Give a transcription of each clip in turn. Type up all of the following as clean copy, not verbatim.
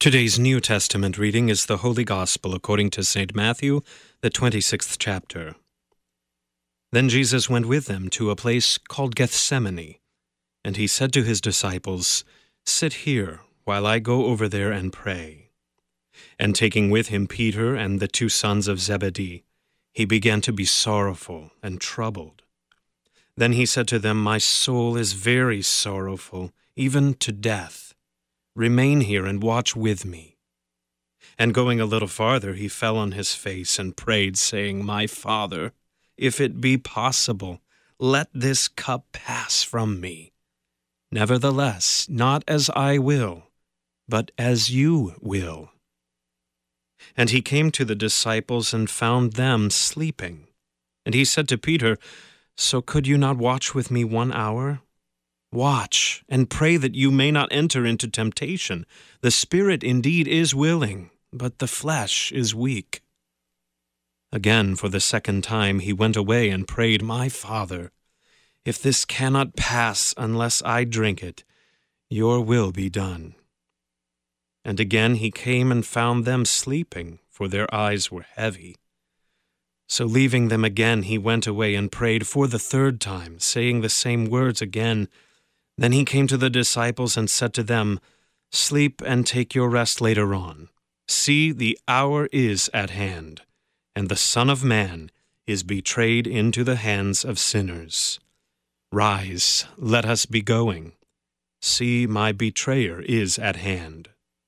Today's New Testament reading is the Holy Gospel according to St. Matthew, the 26th chapter. Then Jesus went with them to a place called Gethsemane, and he said to his disciples, "Sit here while I go over there and pray." And taking with him Peter and the two sons of Zebedee, he began to be sorrowful and troubled. Then he said to them, "My soul is very sorrowful, even to death. Remain here and watch with me." And going a little farther, he fell on his face and prayed, saying, "My Father, if it be possible, let this cup pass from me. Nevertheless, not as I will, but as you will." And he came to the disciples and found them sleeping. And he said to Peter, "So could you not watch with me 1 hour? Watch and pray that you may not enter into temptation. The spirit indeed is willing, but the flesh is weak." Again, for the second time, he went away and prayed, "My Father, if this cannot pass unless I drink it, your will be done." And again he came and found them sleeping, for their eyes were heavy. So leaving them again, he went away and prayed for the third time, saying the same words again. Then he came to the disciples and said to them, "Sleep and take your rest later on. See, the hour is at hand, and the Son of Man is betrayed into the hands of sinners. Rise, let us be going. See, my betrayer is at hand."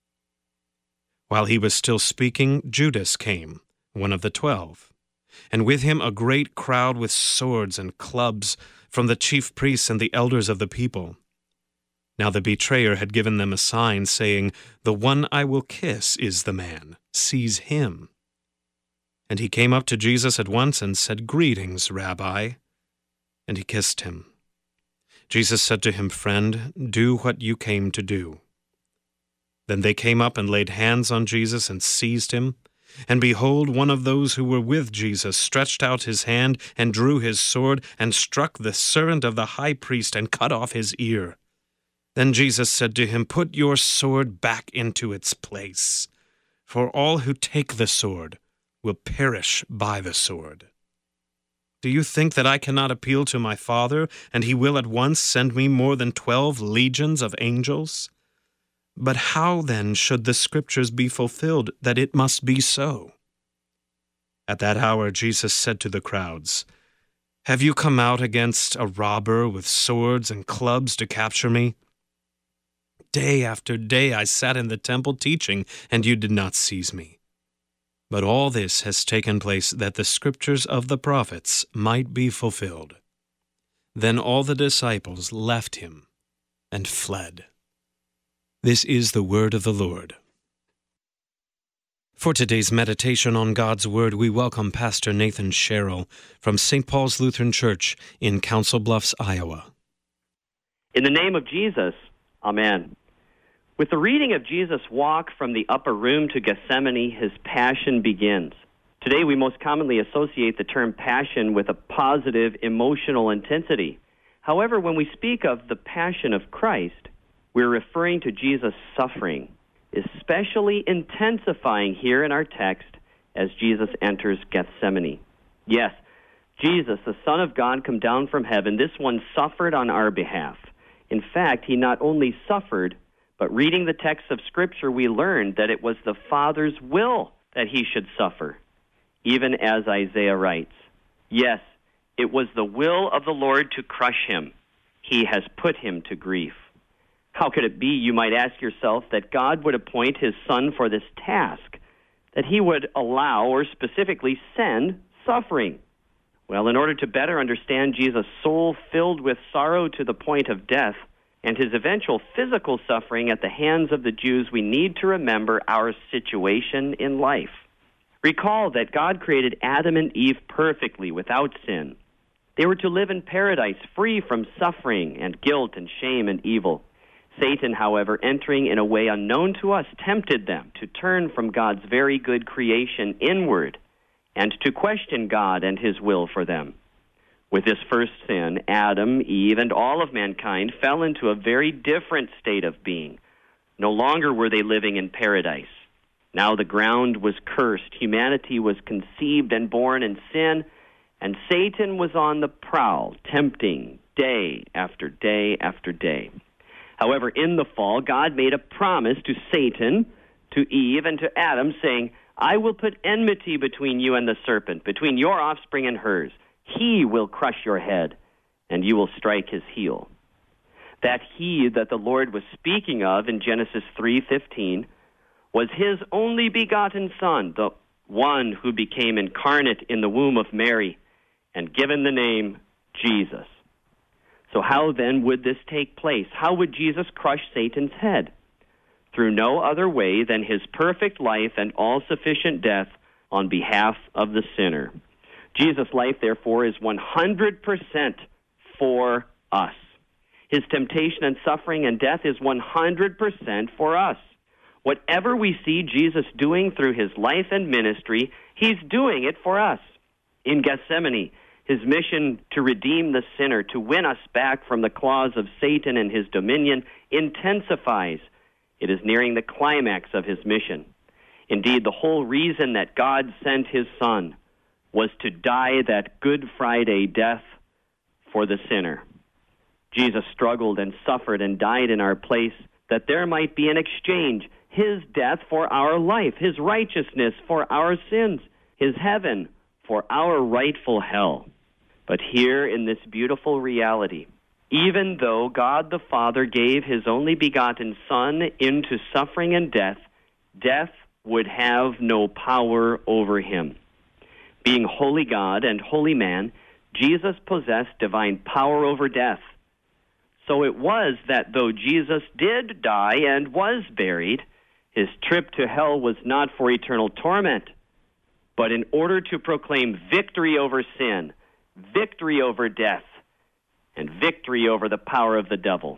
While he was still speaking, Judas came, one of the 12, and with him a great crowd with swords and clubs from the chief priests and the elders of the people. Now the betrayer had given them a sign, saying, "The one I will kiss is the man. Seize him." And he came up to Jesus at once and said, "Greetings, Rabbi." And he kissed him. Jesus said to him, "Friend, do what you came to do." Then they came up and laid hands on Jesus and seized him. And behold, one of those who were with Jesus stretched out his hand and drew his sword and struck the servant of the high priest and cut off his ear. Then Jesus said to him, "Put your sword back into its place, for all who take the sword will perish by the sword. Do you think that I cannot appeal to my Father, and he will at once send me more than 12 legions of angels? But how then should the Scriptures be fulfilled that it must be so?" At that hour Jesus said to the crowds, "Have you come out against a robber with swords and clubs to capture me? Day after day I sat in the temple teaching, and you did not seize me. But all this has taken place that the Scriptures of the prophets might be fulfilled." Then all the disciples left him and fled. This is the word of the Lord. For today's meditation on God's Word, we welcome Pastor Nathan Sherrill from St. Paul's Lutheran Church in Council Bluffs, Iowa. In the name of Jesus, Amen. With the reading of Jesus' walk from the upper room to Gethsemane, his passion begins. Today we most commonly associate the term passion with a positive emotional intensity. However, when we speak of the passion of Christ, we're referring to Jesus' suffering, especially intensifying here in our text as Jesus enters Gethsemane. Yes, Jesus, the Son of God, come down from heaven. This one suffered on our behalf. In fact, he not only suffered, but reading the text of Scripture, we learned that it was the Father's will that he should suffer, even as Isaiah writes. Yes, it was the will of the Lord to crush him. He has put him to grief. How could it be, you might ask yourself, that God would appoint his Son for this task, that he would allow or specifically send suffering? Well, in order to better understand Jesus' soul filled with sorrow to the point of death and his eventual physical suffering at the hands of the Jews, we need to remember our situation in life. Recall that God created Adam and Eve perfectly, without sin. They were to live in paradise, free from suffering and guilt and shame and evil. Satan, however, entering in a way unknown to us, tempted them to turn from God's very good creation inward and to question God and his will for them. With this first sin, Adam, Eve, and all of mankind fell into a very different state of being, No longer were they living in paradise. Now the ground was cursed. Humanity was conceived and born in sin, and Satan was on the prowl, tempting day after day after day. However, in the fall, God made a promise to Satan, to Eve, and to Adam, saying, I will put enmity between you and the serpent, between your offspring and hers. He will crush your head, and you will strike his heel. That he that the Lord was speaking of in Genesis 3:15 was his only begotten Son, the one who became incarnate in the womb of Mary and given the name Jesus. So how then would this take place? How would Jesus crush Satan's head? Through no other way than his perfect life and all-sufficient death on behalf of the sinner. Jesus' life, therefore, is 100% for us. His temptation and suffering and death is 100% for us. Whatever we see Jesus doing through his life and ministry, he's doing it for us. In Gethsemane, his mission to redeem the sinner, to win us back from the claws of Satan and his dominion, intensifies. It is nearing the climax of his mission. Indeed, the whole reason that God sent his Son was to die that Good Friday death for the sinner. Jesus struggled and suffered and died in our place that there might be an exchange, his death for our life, his righteousness for our sins, his heaven for our rightful hell. But here in this beautiful reality, even though God the Father gave his only begotten Son into suffering and death, death would have no power over him. Being holy God and holy man, Jesus possessed divine power over death. So it was that though Jesus did die and was buried, his trip to hell was not for eternal torment, but in order to proclaim victory over sin, victory over death, and victory over the power of the devil.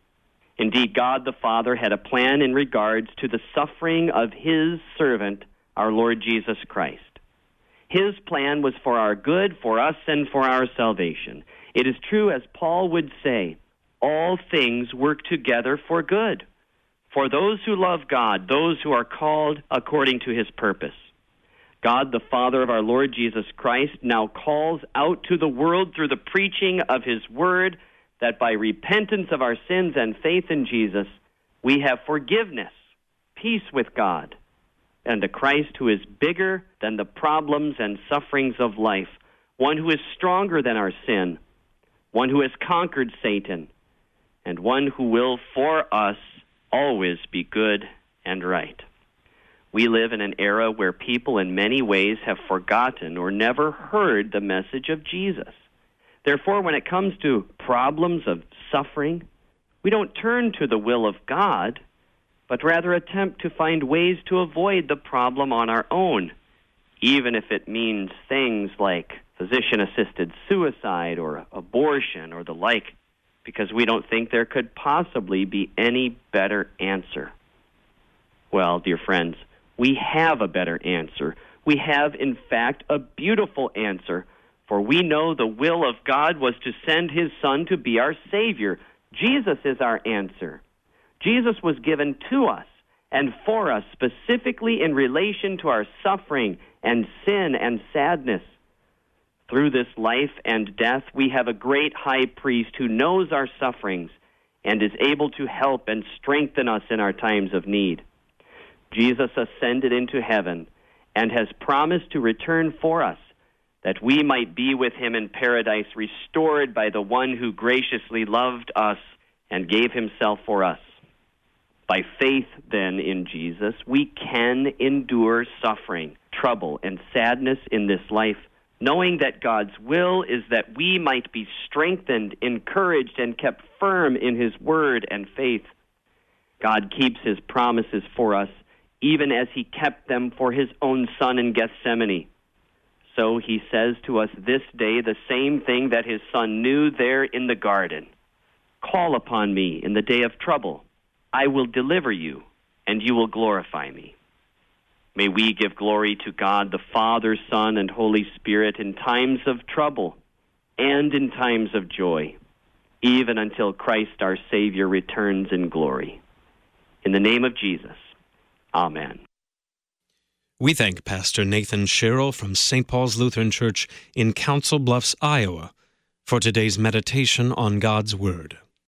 Indeed, God the Father had a plan in regards to the suffering of his servant, our Lord Jesus Christ. His plan was for our good, for us, and for our salvation. It is true, as Paul would say, all things work together for good, for those who love God, those who are called according to his purpose. God, the Father of our Lord Jesus Christ, now calls out to the world through the preaching of his word that by repentance of our sins and faith in Jesus, we have forgiveness, peace with God, and a Christ who is bigger than the problems and sufferings of life, one who is stronger than our sin, one who has conquered Satan, and one who will, for us, always be good and right. We live in an era where people in many ways have forgotten or never heard the message of Jesus. Therefore, when it comes to problems of suffering, we don't turn to the will of God, but rather attempt to find ways to avoid the problem on our own, even if it means things like physician-assisted suicide or abortion or the like, because we don't think there could possibly be any better answer. Well, dear friends, we have a better answer. We have, in fact, a beautiful answer, for we know the will of God was to send his Son to be our Savior. Jesus is our answer. Jesus was given to us and for us specifically in relation to our suffering and sin and sadness. Through this life and death, we have a great high priest who knows our sufferings and is able to help and strengthen us in our times of need. Jesus ascended into heaven and has promised to return for us, that we might be with him in paradise, restored by the one who graciously loved us and gave himself for us. By faith, then, in Jesus, we can endure suffering, trouble, and sadness in this life, knowing that God's will is that we might be strengthened, encouraged, and kept firm in his word and faith. God keeps his promises for us, even as he kept them for his own Son in Gethsemane. So he says to us this day the same thing that his Son knew there in the garden. Call upon me in the day of trouble. I will deliver you, and you will glorify me. May we give glory to God, the Father, Son, and Holy Spirit in times of trouble and in times of joy, even until Christ our Savior returns in glory. In the name of Jesus, amen. We thank Pastor Nathan Sherrill from St. Paul's Lutheran Church in Council Bluffs, Iowa, for today's meditation on God's Word.